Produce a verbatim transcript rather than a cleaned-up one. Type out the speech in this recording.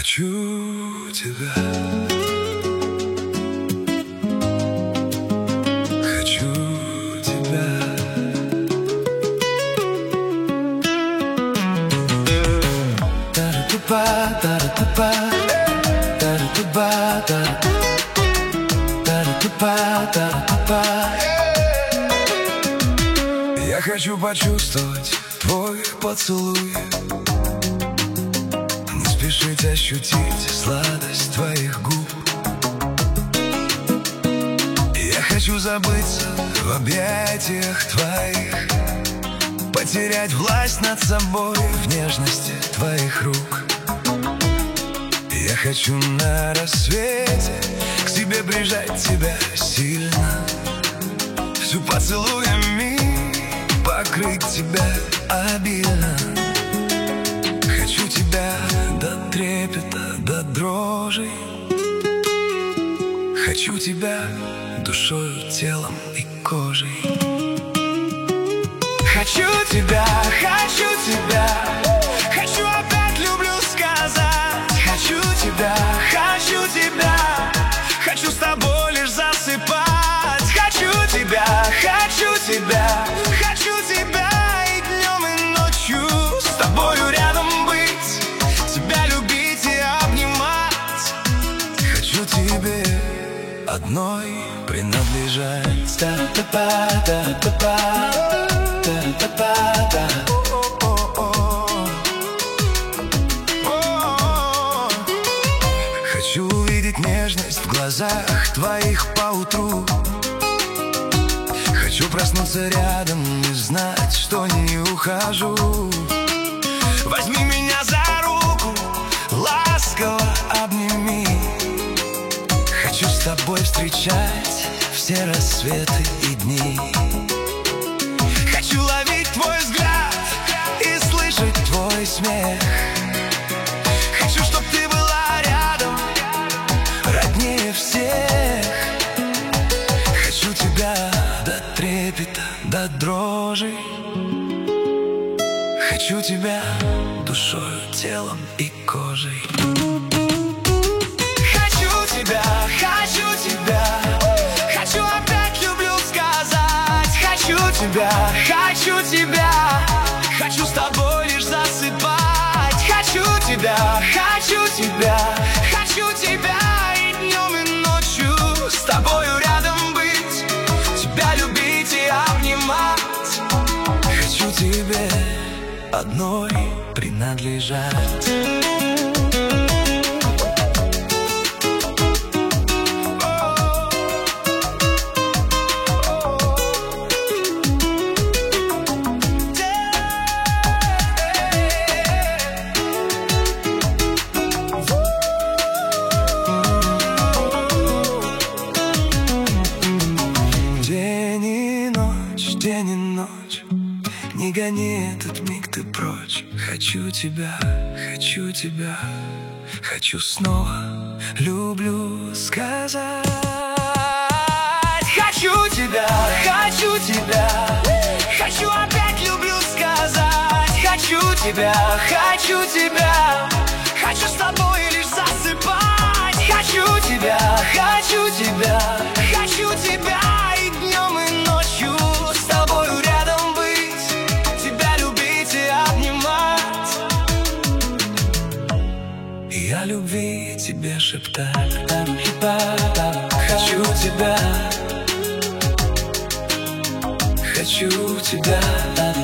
Хочу тебя, хочу тебя. Тара-тупа, тара-тупа, тара-тупа, тара-тупа, тара-тупа. Я хочу почувствовать твой поцелуй, не спешить ощутить сладость твоих губ. Я хочу забыться в объятиях твоих, потерять власть над собой в нежности твоих рук. Я хочу на рассвете к себе прижать тебя сильно, всю поцелуями покрыть тебя обильно. Хочу тебя до трепета, до дрожи. Хочу тебя душою, телом и кожей. Хочу тебя, хочу тебя, хочу опять люблю сказать. Хочу тебя, хочу тебя, хочу с тобой лишь засыпать. Хочу тебя, хочу тебя, хочу тебя и днем, и ночью с тобою рядом быть, тебя любить и обнимать. Хочу тебе одной принадлежать. Та-та-та, та-та-та, та-та-та. Хочу увидеть нежность в глазах твоих поутру. Хочу проснуться рядом и знать, что не ухожу. Возьми меня за руку, ласково обними. Хочу с тобой встречать все рассветы и дни. Хочу ловить твой взгляд и слышать твой смех. Хочу, чтоб ты была рядом, роднее всех. Хочу тебя до трепета, до дрожи. Хочу тебя душою, телом и кожей. Хочу тебя, хочу тебя, хочу опять люблю сказать. Хочу тебя, хочу тебя, хочу с тобой лишь засыпать. Хочу тебя, хочу тебя, хочу тебя и днем, и ночью с тобою рядом быть, тебя любить и обнимать. Хочу тебе одной принадлежать. День и ночь, не гони этот миг ты прочь. Хочу тебя, хочу тебя, хочу снова люблю сказать. Хочу тебя, хочу тебя, хочу опять люблю сказать. Хочу тебя, хочу тебя, хочу с тобой лишь засыпать. Хочу тебя, хочу тебя, хочу тебя и днем, и ночью с тобою рядом быть, тебя любить и обнимать. И о любви тебе шептать. Хочу тебя, хочу тебя.